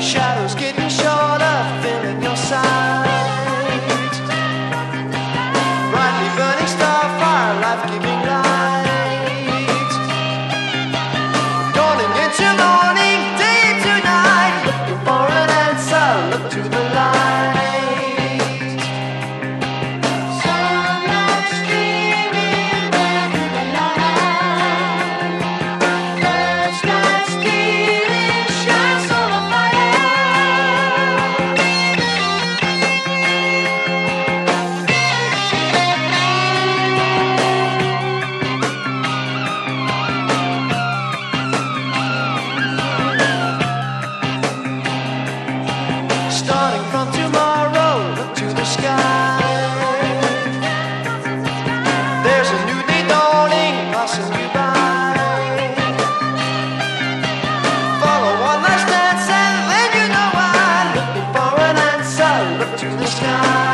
Shadows getting shorter, filling your sight. Brightly burning starfire, life-giving light. Dawning into morning, day to night. Looking for an answer, look to the light. Starting from tomorrow, look to the sky. There's a new day dawning, passing you by. Follow one last dance and then you know I'm looking for an answer, look to the sky.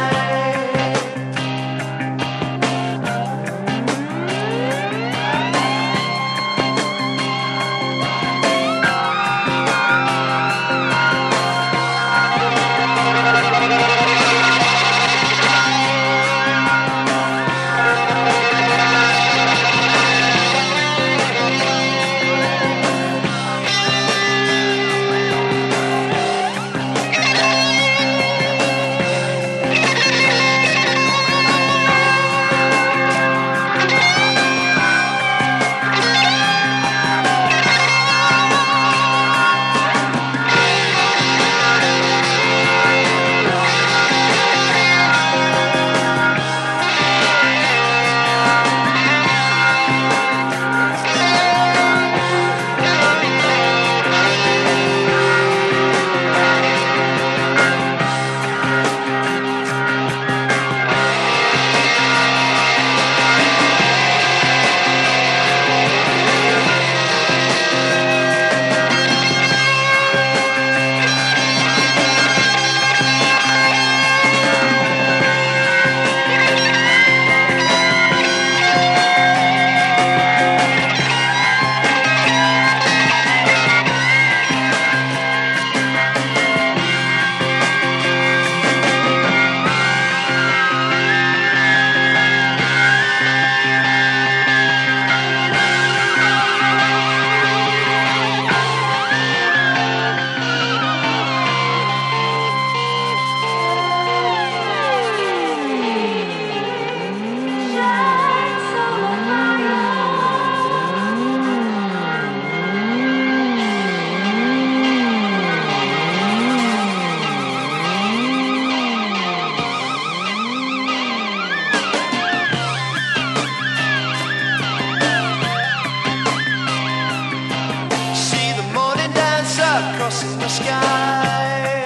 Crossing the sky.